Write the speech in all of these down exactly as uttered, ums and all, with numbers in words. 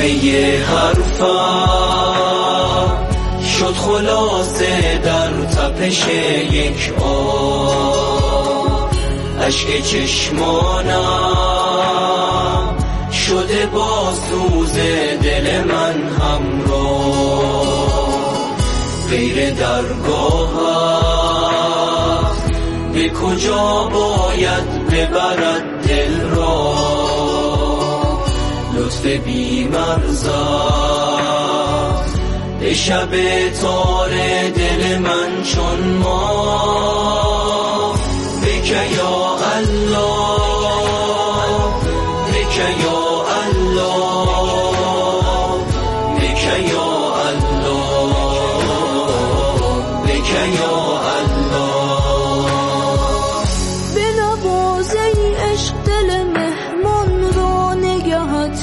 همه حرفم شد خلاصه در تپش یک آه، اشک چشمانم شده با سوز دل من همراه، غیر درگاه به کجا باید ببرد دل را، لطف بی مرزت به شب تار دل من چون ما، بک یا الله بک یا الله بک یا الله بک یا الله. بنواز ای عشق دل مهمان را نگهت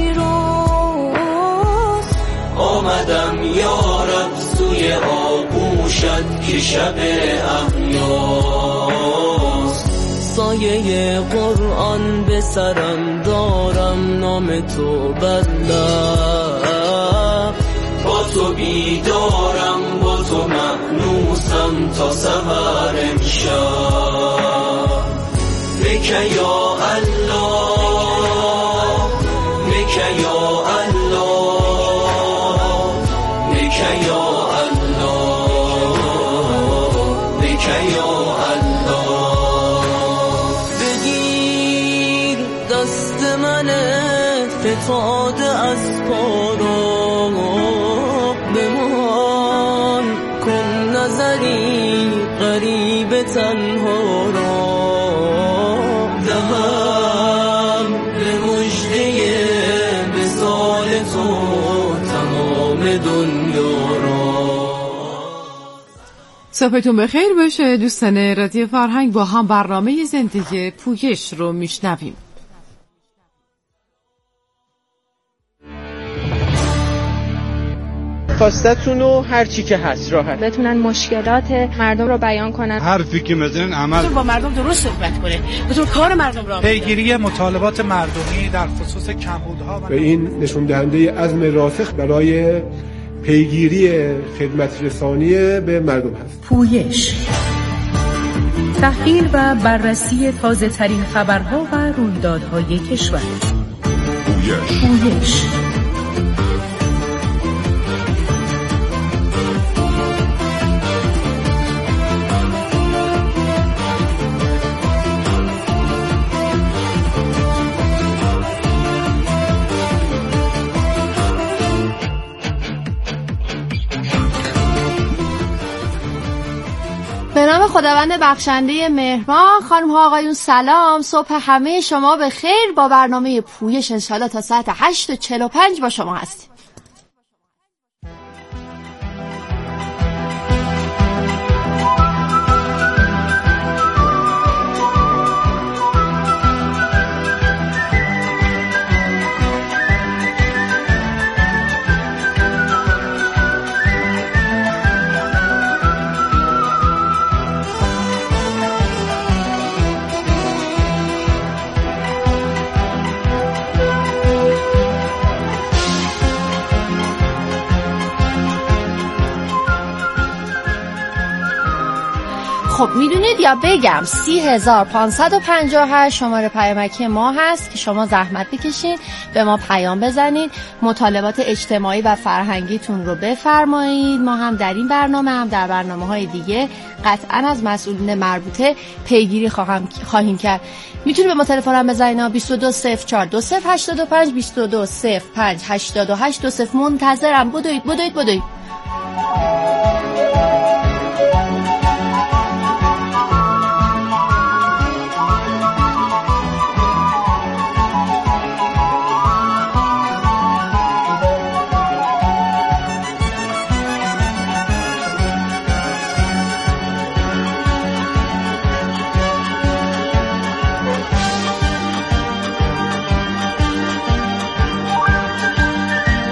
گیراست، آمدم یارب سوی آغوشت که شب احیاست، سایه قرآن به سرم دارم نام تو بر لب، با تو بیدارم با تو مأنوسم تا سحر امشب، بک یا الله بک یا الله بک یا الله بک یا الله. بگیر دست من فتاده از پارو، بمان کن نظری غریب تنها را، دهم به مژده وصال تو تمام دنیا را. صبحتون بخیر باشه دوستان رادیو فرهنگ، با هم برنامه زندگی پویش رو میشنویم. خواستتونو هر چی که هست راحت بتونن مشکلات مردم رو بیان کنن، حرفی که میزنن عمل با مردم درست صحبت کنه، بتون کار مردم را پیگیری مطالبات مردمی در خصوص کمبودها و این نشون دهنده عزم راسخ برای پیگیری خدمت رسانی به مردم هست. پویش، تحلیل و بررسی تازه ترین خبرها و رویدادهای کشور. پویش, پویش. به نام خداوند بخشنده مهربان. خانم ها آقایون سلام، صبح همه شما به خیر. با برنامه پویش انشالله تا ساعت هشت و چهل و پنج با شما هستیم. خب میدونید یا بگم سی هزار پانصد و پنجاه و هشت شماره پیامکی ما هست که شما زحمت بکشین به ما پیام بزنید، مطالبات اجتماعی و فرهنگیتون رو بفرمایید. ما هم در این برنامه هم در برنامه‌های دیگه قطعاً از مسئولین مربوطه پیگیری خواهم خواهیم کرد. میتونید به ما تلفن هم بزنید بیست و دو صفر چهار دو صفر هشتاد و پنج بیست و دو صفر پنج هشتاد و هشت دو صفر. منتظرم. بدوید بدوید بدوید.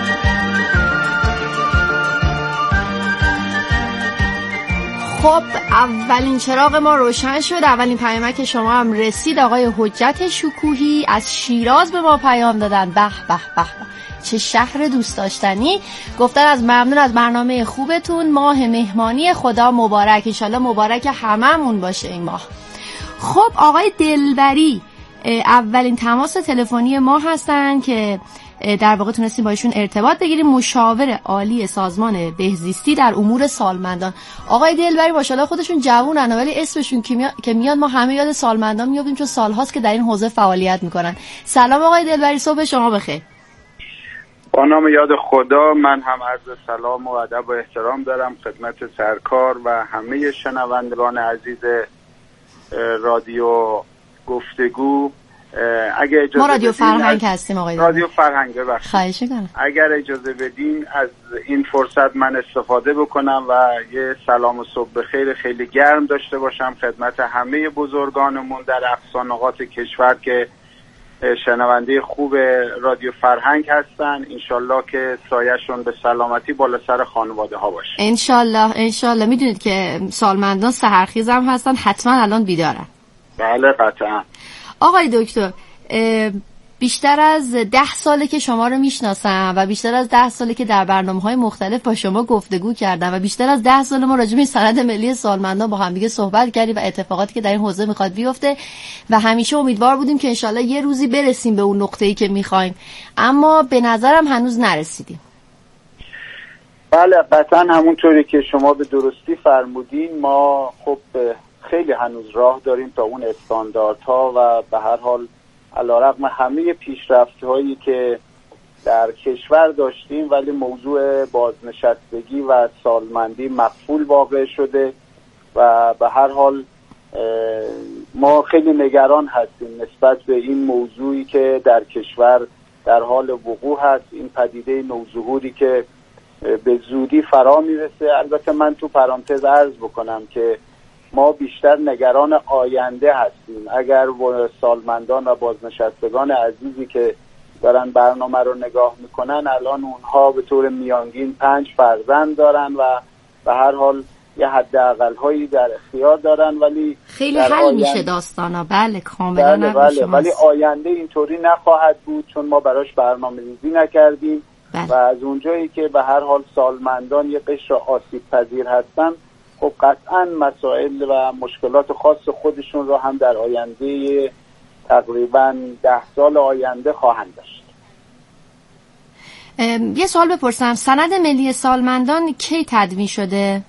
خب اولین چراغ ما روشن شد، اولین پیامک شما هم رسید. آقای حجت شکوهی از شیراز به ما پیام دادن. به به به چه شهر دوست داشتنی. گفتن از ممنون از برنامه خوبتون، ماه مهمانی خدا مبارک، انشالله مبارک هممون باشه این ماه. خب آقای دلبری اولین تماس تلفنی ما هستن که در واقع تونستیم با ایشون ارتباط بگیریم، مشاور عالی سازمان بهزیستی در امور سالمندان. آقای دلبری ماشاءالله خودشون جوونن ولی اسمشون که میاد ما همه یاد سالمندان میافتیم چون سالهاست که در این حوزه فعالیت میکنن. سلام آقای دلبری، صبح شما بخیر. با نام یاد خدا، من هم عرض سلام و ادب و احترام دارم خدمت سرکار و همه شنوندگان عزیز رادیو گفتگو. اگه اجازه ما رادیو فرهنگ هستیم آقای رادیو فرهنگ ببخشید. خواهش می‌کنم. اگر اجازه بدین از این فرصت من استفاده بکنم و یه سلام و صبح بخیر خیلی گرم داشته باشم خدمت همه بزرگانمون در اقصا نقاط کشور که شنونده خوب رادیو فرهنگ هستن. انشالله که سایه‌شون به سلامتی بالا سر خانواده ها باشه. انشالله انشالله. میدونید که سالمندان سحرخیز هم هستن، حتما الان بیدارن. بله قطعا. آقای دکتر بیشتر از ده ساله که شما رو میشناسم و بیشتر از ده ساله که در برنامه‌های مختلف با شما گفتگو کردم و بیشتر از ده ساله ما راجع به سند ملی سالمندان با هم دیگه صحبت کردیم و اتفاقاتی که در این حوزه میخواد بیفته و همیشه امیدوار بودیم که انشالله یه روزی برسیم به اون نقطه‌ای که میخوایم، اما به نظرم هنوز نرسیدیم. بله قطعا همونطوری که شما به درستی فرمودین، ما خب خیلی هنوز راه داریم تا اون استانداردها و به هر حال علیرغم همه پیشرفت‌هایی که در کشور داشتیم ولی موضوع بازنشستگی و سالمندی مقفول واقع شده و به هر حال ما خیلی نگران هستیم نسبت به این موضوعی که در کشور در حال وقوع هست، این پدیده نوظهوری که به زودی فرا میرسه. البته من تو پرانتز عرض بکنم که ما بیشتر نگران آینده هستیم. اگر سالمندان و بازنشستگان عزیزی که دارن برنامه رو نگاه میکنن، الان اونها به طور میانگین پنج فرزند دارن و به هر حال یه حداقل هایی در اختیار دارن، ولی خیلی حل آینده... میشه داستانا. بله کاملا. بله بله. ولی آینده اینطوری نخواهد بود چون ما براش برنامه ریزی نکردیم. بله. و از اونجایی که به هر حال سالمندان یه قشر آسیب پذیر هستن، خب قطعا مسائل و مشکلات خاص خودشون رو هم در آینده تقریبا ده سال آینده خواهند داشت. یه سوال بپرسم، سند ملی سالمندان کی تدوین شده؟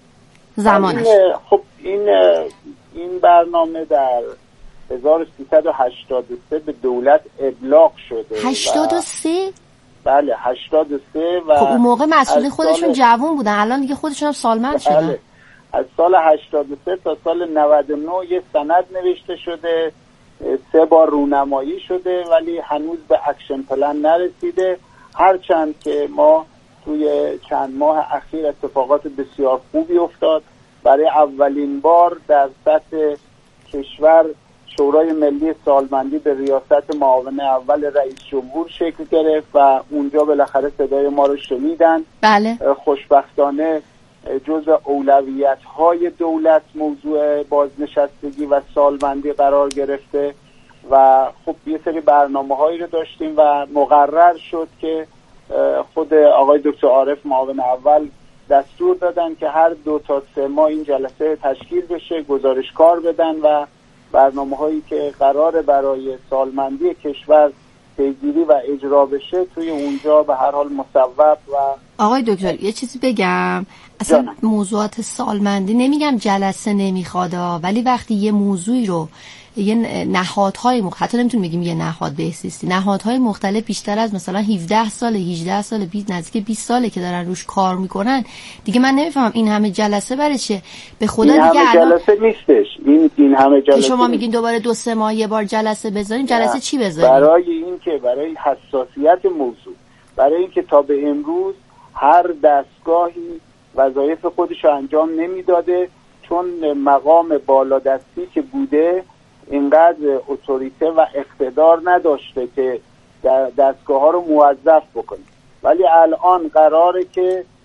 زمانش؟ این خب این این برنامه در هزار و سیصد و هشتاد و سه به دولت ابلاغ شده. هشتاد و سه؟ بله هشتاد و سه. و خب اون موقع مسئولین خودشون جوان بودن، الان دیگه خودشون هم سالمند شدن. بله. از سال هشتاد و سه تا سال نود و نه یه سند نوشته شده، سه بار رونمایی شده ولی هنوز به اکشن پلن نرسیده، هرچند که ما توی چند ماه اخیر اتفاقات بسیار خوبی افتاد. برای اولین بار در سطح کشور شورای ملی سالمندی به ریاست معاون اول رئیس جمهور شکل گرفت و اونجا بالاخره صدای ما رو شنیدن. بله. خوشبختانه جزء اولویت‌های دولت موضوع بازنشستگی و سالمندی قرار گرفته و خب یه سری برنامه‌هایی رو داشتیم و مقرر شد که خود آقای دکتر عارف معاون اول دستور دادن که هر دو تا سه ماه این جلسه تشکیل بشه، گزارشکار بدن و برنامه‌هایی که قراره برای سالمندی کشور پیگیری و اجرا بشه توی اونجا به هر حال مصوب. و آقای دکتر یه چیزی بگم، اصلا جانم. موضوعات سالمندی نمیگم جلسه نمیخوادا، ولی وقتی یه موضوعی رو یه نهادهای مختلف، حتی نمیتونیم بگیم یه نهاد بهزیستی، نهادهای مختلف بیشتر از مثلا هفده سال هجده سال بیست نزدیک بیست ساله که دارن روش کار میکنن، دیگه من نمیفهمم این همه جلسه برای چه؟ به خدا این دیگه همه جلسه نیستش. این این همه جلسه که شما میگین دوباره دو سه ماه یه بار جلسه بذاریم، جلسه چی بذاریم؟ برای این که برای حساسیت موضوع، برای این که تا به امروز هر دستگاهی وظایف خودش رو انجام نمیداده چون مقام بالادستی که بوده اینقدر اتوریته و اقتدار نداشته که دستگاه ها رو موظف بکنه. ولی الان قراره که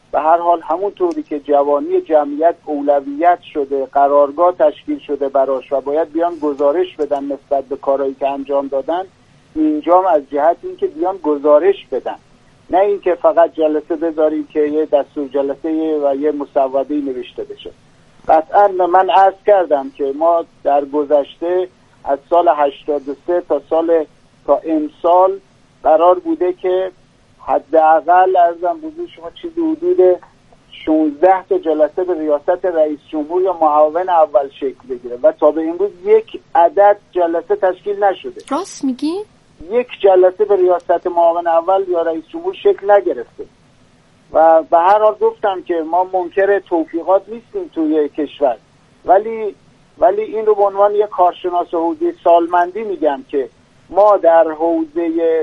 به هر حال همونطوری که جوانی جمعیت اولویت شده، قرارگاه تشکیل شده براش و باید بیان گزارش بدن نسبت به کارهایی که انجام دادن، اینجام از جهت اینکه بیان گزارش بدن، نه اینکه فقط جلسه بذاریم که یه دستور جلسه و یه مسوده‌ای نوشته بشه. قطعا من عرض کردم که ما در گذشته از سال هشتاد و سه تا سال تا امسال قرار بوده که حداقل ارزم بزرگ شما چیزی حدود شانزده تا جلسه به ریاست رئیس جمهور یا معاون اول شکل بگیره و تا به امروز یک عدد جلسه تشکیل نشده. راست میگی؟ یک جلسه به ریاست معاون اول یا رئیس جمهور شکل نگرفته و به هر حال گفتم که ما منکر توفیقات نیستیم توی کشور، ولی ولی این رو به عنوان یک کارشناس حوزه سالمندی میگم که ما در حوزه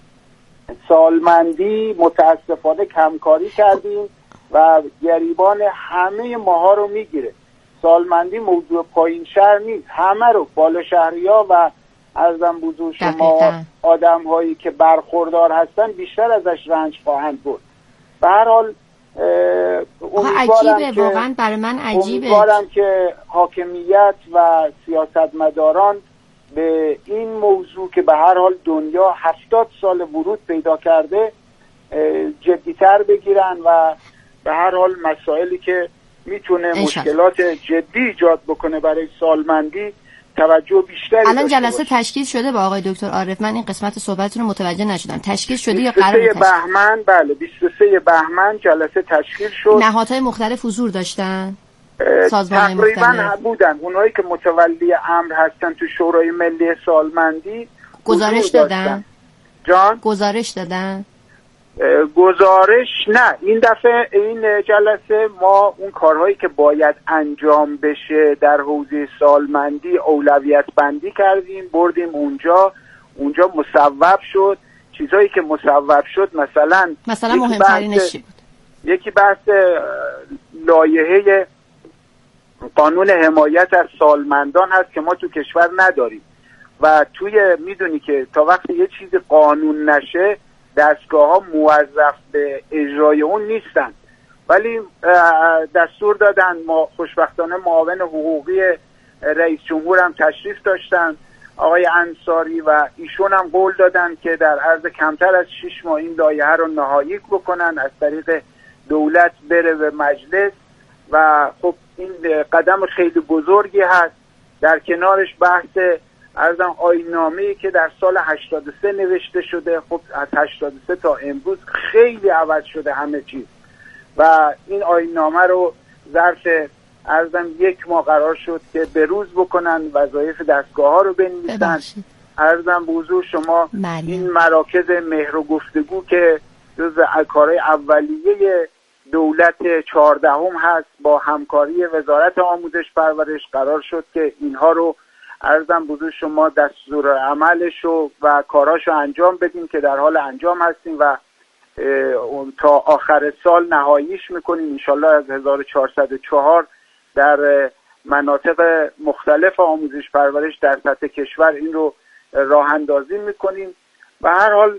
سالمندی متاسفانه کمکاری کردیم و گریبان همه ماها رو میگیره. سالمندی موضوع پایین شهر نیست، همه رو، بالا شهریا و ارزم بزرگ شما آدم هایی که برخوردار هستن بیشتر ازش رنج خواهند برد. به هر حال عجیبه، واقعا برای من عجیبه. امیدوارم که حاکمیت و سیاستمداران به این موضوع که به هر حال دنیا هفتاد سال ورود پیدا کرده جدیتر بگیرن و به هر حال مسائلی که میتونه مشکلات جدی ایجاد بکنه برای سالمندی توجه بیشتری. الان جلسه تشکیل شده با آقای دکتر عارف؟ من این قسمت صحبتتون رو متوجه نشدم. تشکیل شده یا قراره تشکیل؟ بهمن، بله بیست و سه بهمن جلسه تشکیل شد. نهادهای مختلف حضور داشتن؟ سازمان تقریبا مختلف بودن. اونایی که متولی امر هستن تو شورای ملی سالمندی گزارش دادن؟ جان؟ گزارش دادن؟ گزارش نه. این دفعه این جلسه ما اون کارهایی که باید انجام بشه در حوزه سالمندی اولویت بندی کردیم، بردیم اونجا اونجا مصوب شد. چیزایی که مصوب شد مثلا مثلا مهمترینش چی بود؟ یکی بحث لایحه قانون حمایت از سالمندان هست که ما تو کشور نداریم و توی میدونی که تا وقتی یه چیز قانون نشه دستگاه ها موظف به اجرای اون نیستن، ولی دستور دادن. ما خوشبختانه معاون حقوقی رئیس جمهور هم تشریف داشتن، آقای انصاری، و ایشون هم قول دادن که در عرض کمتر از شش ماه این لایحه رو نهایی بکنن، از طریق دولت بره به مجلس و خب این قدم خیلی بزرگی هست. در کنارش بحث ارزم آیین‌نامه‌ای که در سال هشتاد و سه نوشته شده، خب از هشتاد و سه تا امروز خیلی عوض شده همه چیز و این آیین‌نامه رو ظرف ارزم یک ماه قرار شد که بروز بکنن، وظایف دستگاه ها رو بنویسن. ارزم به حضور شما مریم. این مراکز مهر و گفتگو که جز کارهای اولیه دولت چهاردهم هست، با همکاری وزارت آموزش پرورش قرار شد که اینها رو عرضم بزرگ شما دستور عملش و, و کاراشو انجام بدیم که در حال انجام هستیم و تا آخر سال نهاییش میکنیم انشالله. از هزار و چهارصد و چهار در مناطق مختلف آموزش پرورش در سطح کشور این رو راه اندازی میکنیم. و هر حال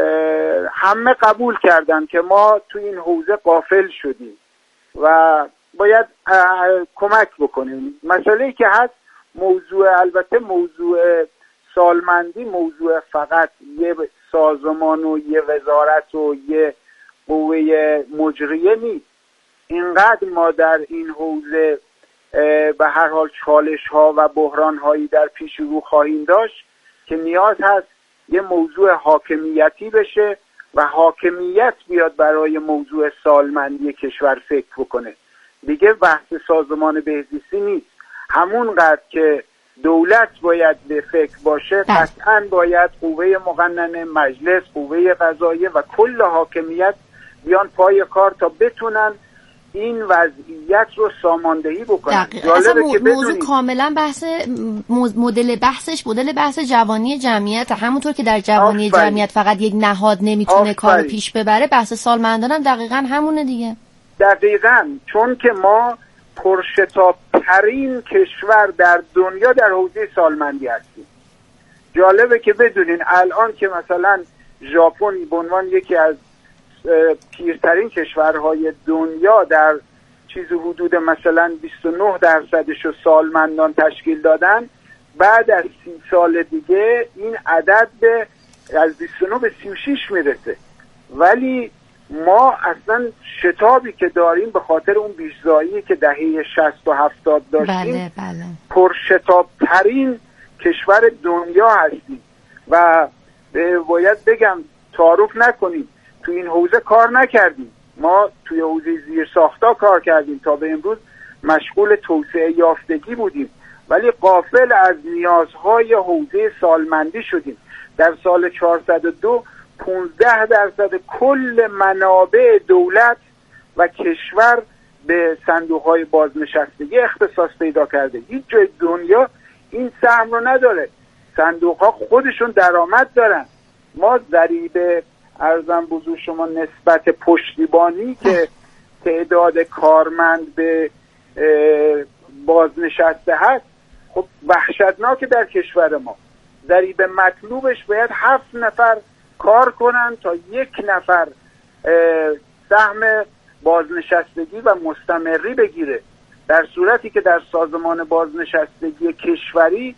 همه قبول کردن که ما تو این حوزه غافل شدیم و باید کمک بکنیم. مسئله‌ای که هست موضوع، البته موضوع سالمندی موضوع فقط یه سازمان و یه وزارت و یه قوه مجریه نیست. اینقدر ما در این حوزه به هر حال چالش ها و بحران هایی در پیش رو خواهیم داشت که نیاز هست یه موضوع حاکمیتی بشه و حاکمیت بیاد برای موضوع سالمندی کشور فکر بکنه. دیگه بحث سازمان بهزیستی نیست. همونقدر که دولت باید به فکر باشه، قطعاً باید قوه مقننه، مجلس، قوه قضاییه و کل حاکمیت بیان پای کار تا بتونن این وضعیت رو ساماندهی بکنن. اصلا مو... موضوع کاملا بحث مدل بحثش مدل بحث جوانی جمعیت، همونطور که در جوانی آفاید. جمعیت فقط یک نهاد نمیتونه کارو پیش ببره، بحث سالمندان هم دقیقاً همونه دیگه. دقیقاً، چون که ما پرشتاب‌ترین کشور در دنیا در حوزه سالمندی هستیم. جالبه که بدونین الان که مثلا ژاپن به عنوان یکی از پیرترین کشورهای دنیا در چیز حدود مثلا بیست و نه درصدش رو سالمندان تشکیل دادن، بعد از سی سال دیگه این عدد به از بیست و نه به سی و شش میرسه. ولی ما اصلا شتابی که داریم به خاطر اون بیشزایی که دهه شصت و هفتاد داشتیم، بله بله. پرشتاب ترین کشور دنیا هستیم و باید بگم تعارف نکنیم تو این حوزه کار نکردیم. ما توی حوزه زیر ساختا کار کردیم، تا به امروز مشغول توسعه یافتگی بودیم، ولی غافل از نیازهای حوزه سالمندی شدیم. در سال چهارصد و دو پانزده درصد کل منابع دولت و کشور به صندوق‌های بازنشستگی اختصاص پیدا کرده. هیچ جای دنیا این سهم رو نداره. صندوق‌ها خودشون درآمد دارن. ما ضریب ارزم بزرگ شما نسبت پشتیبانی که تعداد کارمند به بازنشسته هست، خب وحشتناکه در کشور ما. ضریب مطلوبش باید هفت نفر کار کنن تا یک نفر سهم بازنشستگی و مستمری بگیره، در صورتی که در سازمان بازنشستگی کشوری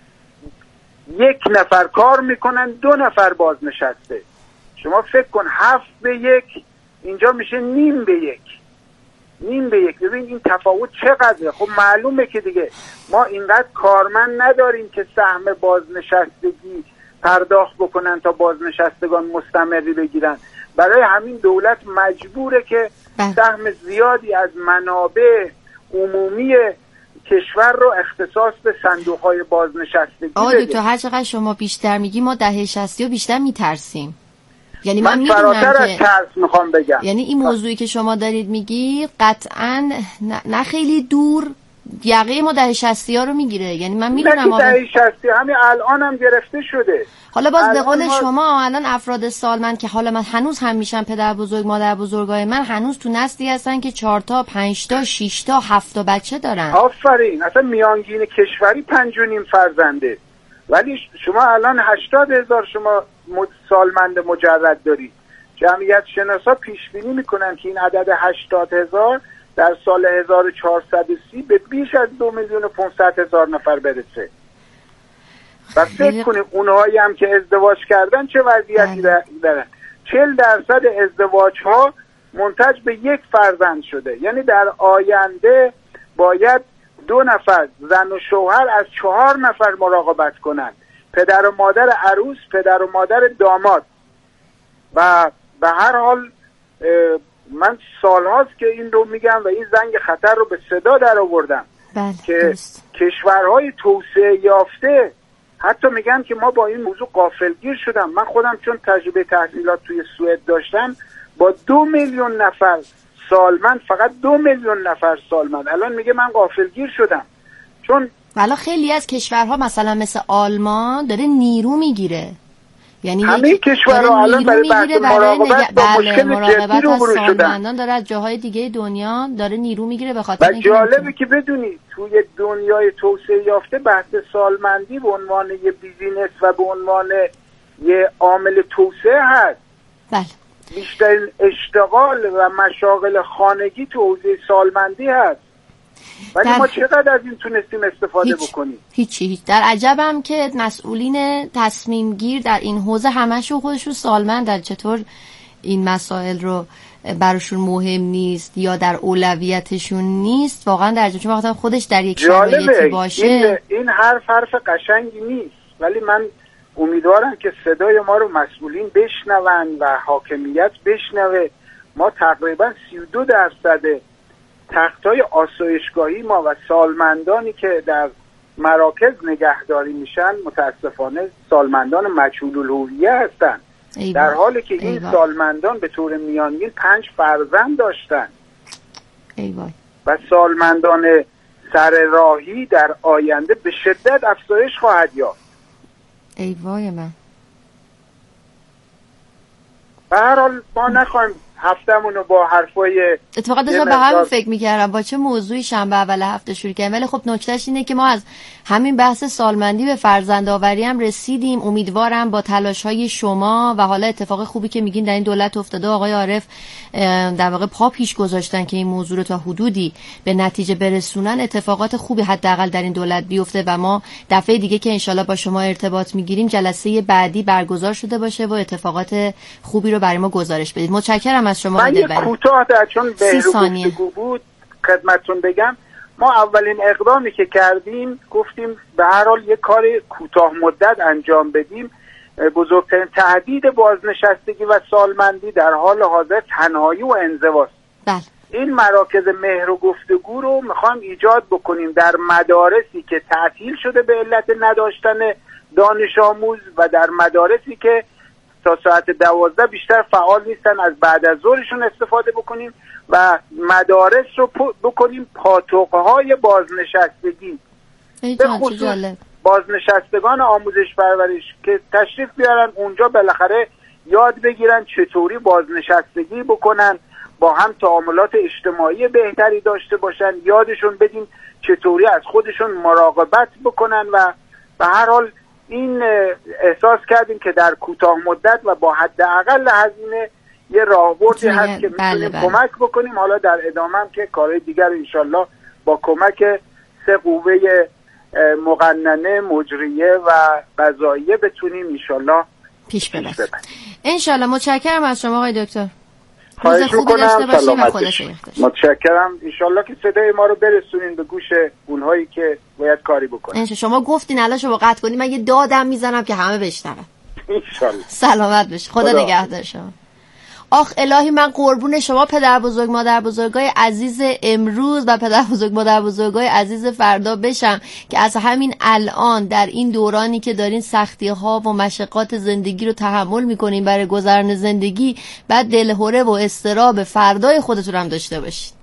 یک نفر کار میکنن، دو نفر بازنشسته. شما فکر کن هفت به یک اینجا میشه نیم به یک، نیم به یک. ببین این تفاوت چقدره. خب معلومه که دیگه ما اینقدر کارمند نداریم که سهم بازنشستگی پرداخت بکنن تا بازنشستگان مستمری بگیرن. برای همین دولت مجبوره که سهم زیادی از منابع عمومی کشور رو اختصاص به صندوق‌های بازنشستگی بده. آقای دکتر هر چقدر شما بیشتر میگی ما دهه شصت و بیشتر میترسیم. یعنی من, من فراتر از ترس میخوام بگم، یعنی این موضوعی که شما دارید میگی قطعاً نه خیلی دور یقه ما دهه شصتی ها رو میگیره. یعنی من میدونم آقا دهه شصتی همین الان هم گرفته شده. حالا باز به قول ما... شما الان افراد سالمند که حالا من هنوز هم میشن پدر بزرگ مادر بزرگای من هنوز تو نسلی هستن که چهار تا پنج تا شش تا هفت تا بچه دارن. آفرین. اصلا میانگین کشوری پنج و نیم فرزنده، ولی شما الان هشتاد هزار شما سالمند مجرد دارید. جمعیت شناسا پیش بینی میکنن که این عدد هشتاد هزار در سال هزار و چهارصد و سی به بیش از دو میلیون و پانصد هزار نفر برسه. و فکر کنید اونهایی هم که ازدواج کردن چه وضعیتی دارن. چهل درصد ازدواج ها منتج به یک فرزند شده. یعنی در آینده باید دو نفر زن و شوهر از چهار نفر مراقبت کنن، پدر و مادر عروس، پدر و مادر داماد. و به هر حال من سالهاست که این رو میگم و این زنگ خطر رو به صدا در آوردم که دست. کشورهای توسعه یافته حتی میگن که ما با این موضوع غافلگیر شدم. من خودم چون تجربه تحصیلات توی سوئد داشتم، با دو میلیون نفر سالمند، فقط دو میلیون نفر سالمند، الان میگه من غافلگیر شدم. چون والا خیلی از کشورها مثلا مثل آلمان داره نیرو میگیره. یعنی همه کشورها الان برای بحث مراقبت با مشکل جدی روبرو شدن. داره از جاهای دیگه دنیا داره نیرو میگیره به خاطر اینکه جالبه که بدونی توی دنیای توسعه یافته بحث سالمندی به عنوان یه بیزینس و به عنوان یه عامل توسعه هست. بله. بیشترین اشتغال و مشاغل خانگی تو حوزه سالمندی هست. ولی ما چقدر از این تونستیم استفاده هیچ. بکنیم؟ هیچی هیچ. در عجبم که مسئولین تصمیم گیر در این حوزه همشون خودشون سالمندن، چطور این مسائل رو براشون مهم نیست یا در اولویتشون نیست. واقعا در عجب، چون خودش در یک شرایطی باشه. این, این حرف حرف قشنگی نیست، ولی من امیدوارم که صدای ما رو مسئولین بشنون و حاکمیت بشنوه. ما تقریبا سی و دو درصد تختای آسایشگاهی ما و سالمندانی که در مراکز نگهداری میشن متاسفانه سالمندان مجهول الهویه هستن، در حالی که این ایوان. سالمندان به طور میانگین پنج فرزند داشتن. ایوان. و سالمندان سر راهی در آینده به شدت افزایش خواهد یافت. ای وای من. به هر حال ما نخواهیم هفتمونو با حرفای اتفاقا داشتم به همین فکر میکردم با چه موضوعی شنبه اول هفته شروع کردیم، ولی خب نکتهش اینه که ما از همین بحث سالمندی به فرزندآوری هم رسیدیم. امیدوارم با تلاش‌های شما و حالا اتفاق خوبی که میگین در این دولت افتاده، آقای عارف در واقع پا پیش گذاشتن که این موضوع رو تا حدودی به نتیجه برسونن، اتفاقات خوبی حداقل در این دولت بیفته و ما دفعه دیگه که انشالله با شما ارتباط میگیریم جلسه بعدی برگزار شده باشه و اتفاقات خوبی رو برای ما گزارش بدید. متشکرم از شما. من یه کوتاه در چون بهرو گفتگو بود خدمتتون بگم، ما اولین اقدامی که کردیم گفتیم به هر حال یه کار کوتاه مدت انجام بدیم. بزرگترین تهدید بازنشستگی و سالمندی در حال حاضر تنهایی و انزواست. بله. این مراکز مهر و گفتگو رو میخوایم ایجاد بکنیم در مدارسی که تعطیل شده به علت نداشتن دانش آموز و در مدارسی که تا ساعت دوازده بیشتر فعال نیستن، از بعد از ظهرشون استفاده بکنیم و مدارس رو بکنیم پاتوقهای بازنشستگی، به خصوص بازنشستگان آموزش پرورش که تشریف بیارن اونجا بالاخره یاد بگیرن چطوری بازنشستگی بکنن، با هم تعاملات اجتماعی بهتری داشته باشن، یادشون بدیم چطوری از خودشون مراقبت بکنن و به هر حال این احساس کردیم که در کوتاه مدت و با حداقل هزینه یه راهبردی هست که بله میتونیم بله. کمک بکنیم. حالا در ادامه هم که کارهای دیگر انشالله با کمک سه قوه مقننه، مجریه و قضاییه بتونیم انشالله پیش ببریم. انشالله. متشکرم از شما آقای دکتر. خواهش میکنم. متشکرم. انشالله که صدای ما رو برسونین به گوش اونهایی که باید کاری بکنن. شما گفتین الان شما قطع کنین، من یه دادم میزنم که همه بشنون. انشالله. سلامت باشید. خدا, خدا نگهدار شما. آخ الهی من قربون شما پدر بزرگ مادر بزرگای عزیز امروز و پدر بزرگ مادر بزرگای عزیز فردا بشم که از همین الان در این دورانی که دارین سختی ها و مشقات زندگی رو تحمل میکنین برای گذران زندگی، بعد دلهره و اضطراب فردای خودتون هم داشته باشین.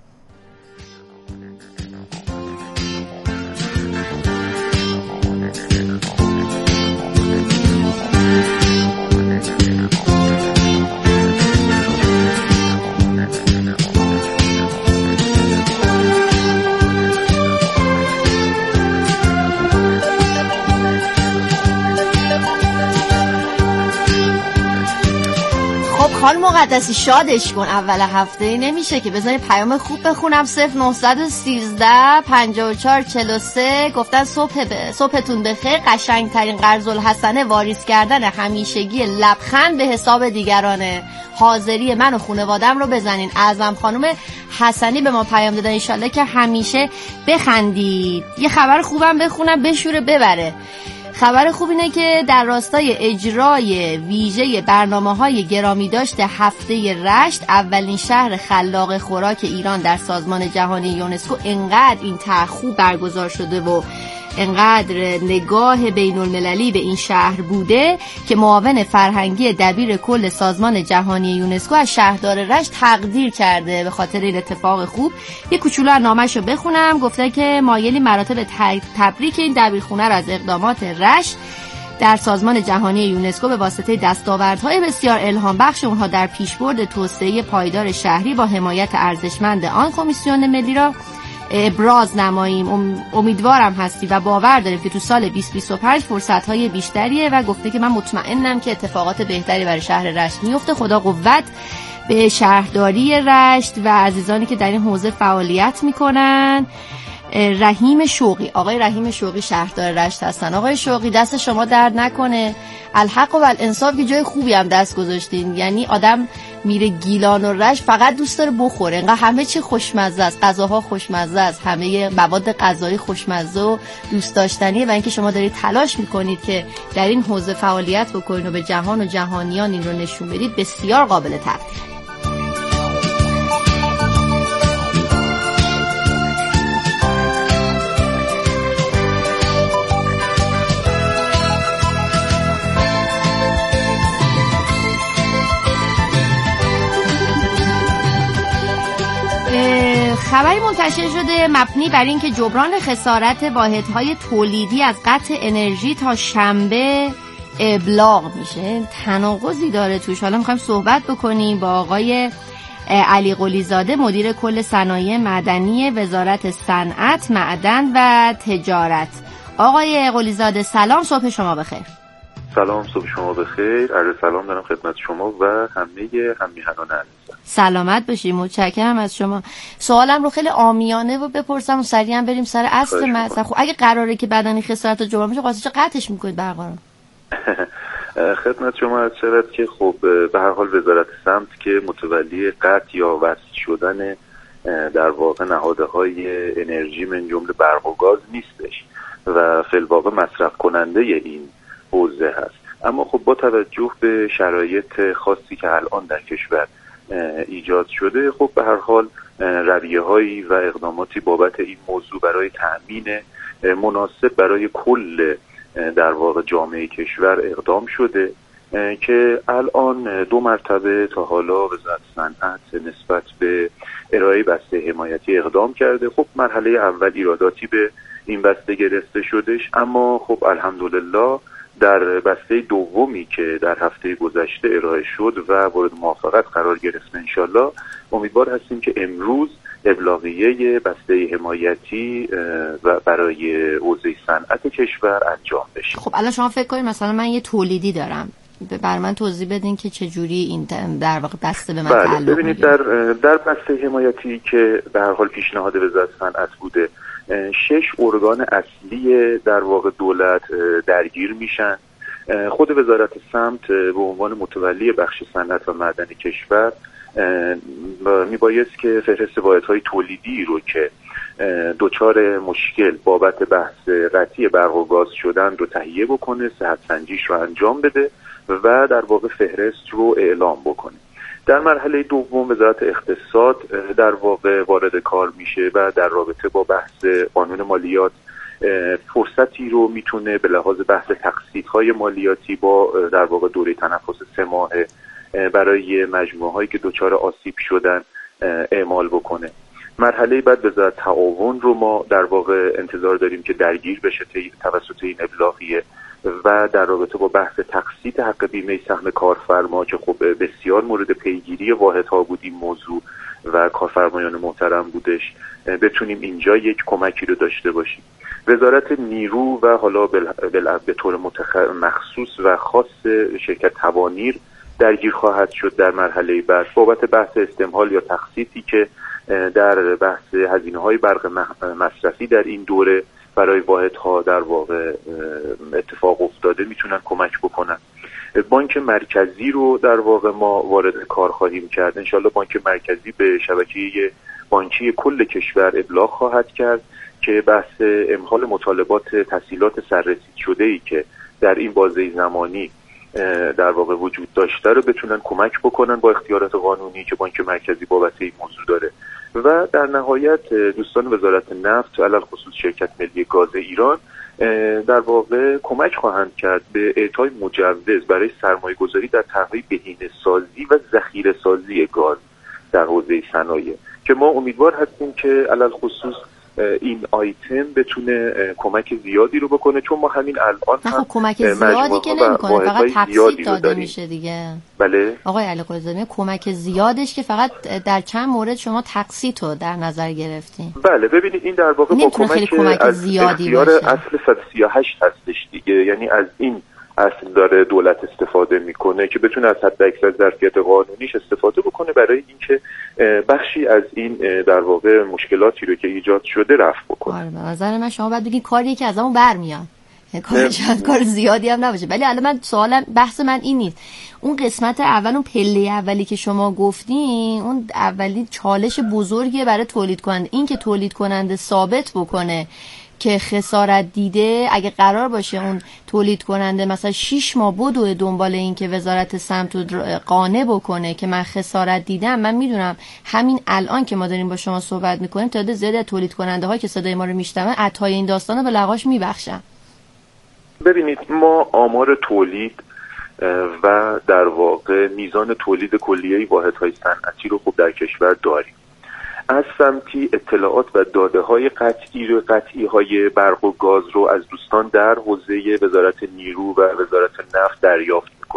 خانم مقدسی شادش کن، اول هفته نمیشه که بذاری پیام خوب بخونم. صفر نهصد و سیزده پنجاه و چهار چهل و سه گفتن صبح ب... صبحتون بخیر. قشنگترین قرض الحسنه واریز کردن همیشگی لبخند به حساب دیگرانه. حاضری من و خانوادم رو بزنین. اعظم خانم حسنی به ما پیام دادن انشالله که همیشه بخندید. یه خبر خوبم بخونم بشوره ببره. خبر خوب اینه که در راستای اجرای ویژه برنامه‌های گرامی داشته هفته رشت، اولین شهر خلاق خوراک ایران در سازمان جهانی یونسکو، انقدر این طرح خوب برگزار شده و انقدر نگاه بین المللی به این شهر بوده که معاون فرهنگی دبیر کل سازمان جهانی یونسکو از شهردار رشت تقدیر کرده به خاطر این اتفاق خوب. یه کوچولو از نامه‌شو بخونم. گفته که مایلی مراتب تبریک این دبیرخونه را از اقدامات رشت در سازمان جهانی یونسکو به واسطه دستاوردهای بسیار الهام بخش اونها در پیشبرد توسعه پایدار شهری با حمایت ارزشمند آن کمیسیون ملی را ابراز نماییم. امیدوارم هستی و باور داریم که تو سال بیست بیست و پنج فرصت‌های بیشتریه و گفته که من مطمئنم که اتفاقات بهتری برای شهر رشت میفته. خدا قوت به شهرداری رشت و عزیزانی که در این حوزه فعالیت میکنن. رحیم شوقی، آقای رحیم شوقی شهردار رشت هستن. آقای شوقی دست شما درد نکنه. الحق و الانصاف که جای خوبی هم دست گذاشتین. یعنی آدم میره گیلان و رشت فقط دوست داره بخوره، انقدر همه چی خوشمزه است، غذاها خوشمزه است، همه مواد غذایی خوشمزه و دوست داشتنیه و اینکه شما دارید تلاش میکنید که در این حوزه فعالیت بکنید و به جهان و جهانیان این رو نشون بدید، بسیار قابل تقدیر. خبری منتشر شده مبنی بر اینکه جبران خسارت واحدهای تولیدی از قطع انرژی تا شنبه ابلاغ میشه، تناقضی داره توش. حالا میخوایم صحبت بکنیم با آقای علی قلی زاده، مدیر کل صنایع معدنی وزارت صنعت، معدن و تجارت. آقای قلی زاده سلام، صبح شما بخیر. سلام، صبح شما بخیر. عرض سلام دارم خدمت شما و همه هم‌میهنان عزیزم. سلامت باشید، متشکرم از شما. سوالم رو خیلی عامیانه و بپرسم و سریعا بریم سر اصل مسئله. خب اگه قراره که بدنی خسارت جبران بشه، قاطی قطعش میکنید برقرار؟ خدمت شما عرض شود که خب به هر حال وزارت سمت که متولی قطع یا وصل شدن در واقع نهادهای انرژی من جمله برق و گاز نیستش و فی الواقع مصرف کننده این حوزه هست. اما خب با توجه به شرایط خاصی که الان در کشور ایجاد شده، خب به هر حال رویه‌هایی و اقداماتی بابت این موضوع برای تأمین مناسب برای کل در واقع جامعه کشور اقدام شده که الان دو مرتبه تا حالا وزارت صنعت نسبت به ارائه بسته حمایتی اقدام کرده. خب مرحله اول ایراداتی به این بسته گرفته شدش، اما خب الحمدلله در بسته دومی که در هفته گذشته ارائه شد و مورد موافقت قرار گرفت، انشالله امیدوار هستیم که امروز ابلاغیه بسته حمایتی و برای حوزه صنعت کشور انجام بشه. خب الان شما فکر کنید مثلا من یه تولیدی دارم، بر من توضیح بدین که چجوری این در واقع بسته به من بله، تعلق ببینید در در بسته حمایتی که به هر حال پیشنهاد وزارت صنعت بوده، شش ارگان اصلی در واقع دولت درگیر میشن. خود وزارت سمت به عنوان متولی بخش صنعت و معدن کشور میبایست که فهرست واحدهای تولیدی رو که دچار مشکل بابت بحث قطعی برق و گاز شدن رو تهیه بکنه، صحت سنجیش رو انجام بده و در واقع فهرست رو اعلام بکنه. در مرحله دوم وزارت اقتصاد در واقع وارد کار میشه و در رابطه با بحث قانون مالیات فرصتی رو میتونه به لحاظ بحث تقسیط‌های مالیاتی با در واقع دوره تنفس سه ماهه برای مجموعه هایی که دچار آسیب شدن اعمال بکنه. مرحله بعد وزارت تعاون رو ما در واقع انتظار داریم که درگیر بشه توسط این ابلاغیه و در رابطه با بحث تقسیط حق بیمه سهم کارفرما که خب بسیار مورد پیگیری واحدها بود این موضوع و کارفرمایان محترم بودش، بتونیم اینجا یک کمکی رو داشته باشیم. وزارت نیرو و حالا به طور مخصوص و خاص شرکت توانیر درگیر خواهد شد در مرحله بعد بابت بحث استمهال یا تقسیطی که در بحث هزینه‌های برق مصرفی در این دوره برای واحدها در واقع اتفاق افتاده میتونن کمک بکنن. بانک مرکزی رو در واقع ما وارد کار خواهیم کرد. انشالله بانک مرکزی به شبکه بانکی کل کشور ابلاغ خواهد کرد که بحث امهال مطالبات تسهیلات سررسید شده ای که در این بازه زمانی در واقع وجود داشته رو بتونن کمک بکنن با اختیارات قانونی که بانک مرکزی بابت این موضوع داره. و در نهایت دوستان وزارت نفت علل خصوص شرکت ملی گاز ایران در واقع کمک خواهند کرد به اعطای مجوز برای سرمایه گذاری در طرح‌های بهینه سازی و ذخیره سازی گاز در حوزه صنایع که ما امیدوار هستیم که علل خصوص این آیتم بتونه کمک زیادی رو بکنه، چون ما همین الان هم کمک زیادی که نمی‌کنه، فقط تقسیط داده میشه دیگه. بله آقای علی قلی زاده، کمک زیادش که فقط در چند مورد شما تقسیط رو در نظر گرفتین. بله ببینید این در واقع با کمک, کمک از زیادی باشه. اصل صد و سی و هشت هستش دیگه، یعنی از این اصل داره دولت استفاده میکنه که بتونه از حد اکثر ظرفیت قانونیش استفاده بکنه برای اینکه بخشی از این در واقع مشکلاتی رو که ایجاد شده رفع بکنه. آره به نظر من شما باید بگین کاریه که از همون برمیاد، کار شاید کار زیادی هم نباشه. ولی الان من سوالم بحث من این نیست. اون قسمت اول، اون پله اولی که شما گفتین، اون اولی چالش بزرگیه برای تولید کننده، این که تولید کننده ثابت بکنه که خسارت دیده. اگه قرار باشه اون تولید کننده مثلا شش ماه بدوه دنبال این که وزارت سمت رو قانع بکنه که من خسارت دیدم، من میدونم همین الان که ما داریم با شما صحبت میکنیم تعداد زیادی از تولید کننده ها که صدای ما رو میشنون عطای این داستانو به لغاش میبخشن. ببینید ما آمار تولید و در واقع میزان تولید کلیه واحدهای صنعتی رو خوب در کشور داریم، از سمتی اطلاعات و داده های قطعی رو قطعی های برق و گاز رو از دوستان در حوزه وزارت نیرو و وزارت نفت دریافت